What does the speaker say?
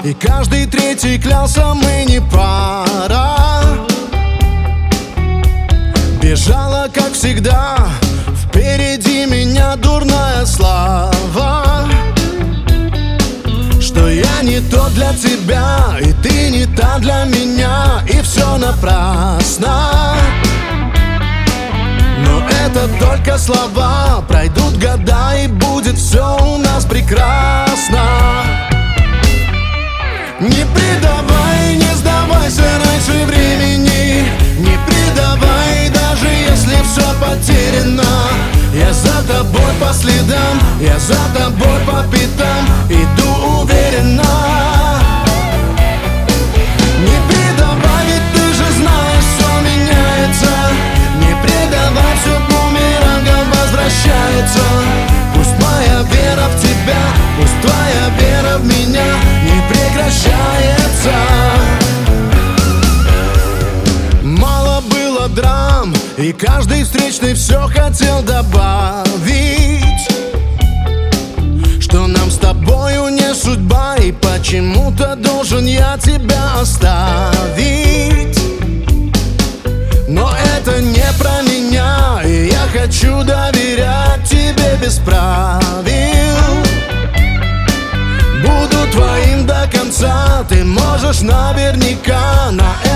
И каждый третий клялся, мы не пара. Бежала, как всегда, впереди меня дурная слава, что я не тот для тебя, и ты не та для меня, и все напрасно. Но это только слова, пройдут года, и будет все у нас прекрасно. Не предавай, не сдавайся раньше времени, не предавай, даже если все потеряно. Я за тобой по следам, я за тобой по пятам, иду уверенно. Не предавай, ведь ты же знаешь, все меняется. Не предавай, все бумерангом возвращается. Пусть моя вера в тебя, пусть твоя вера в меня не прекращается. Мало было драм, и каждый встречный все хотел добавить, что нам с тобою не судьба, и почему-то должен я тебя оставить. Но это не про меня, и я хочу доверять тебе без правил. Буду твоим до конца, ты можешь наверняка на это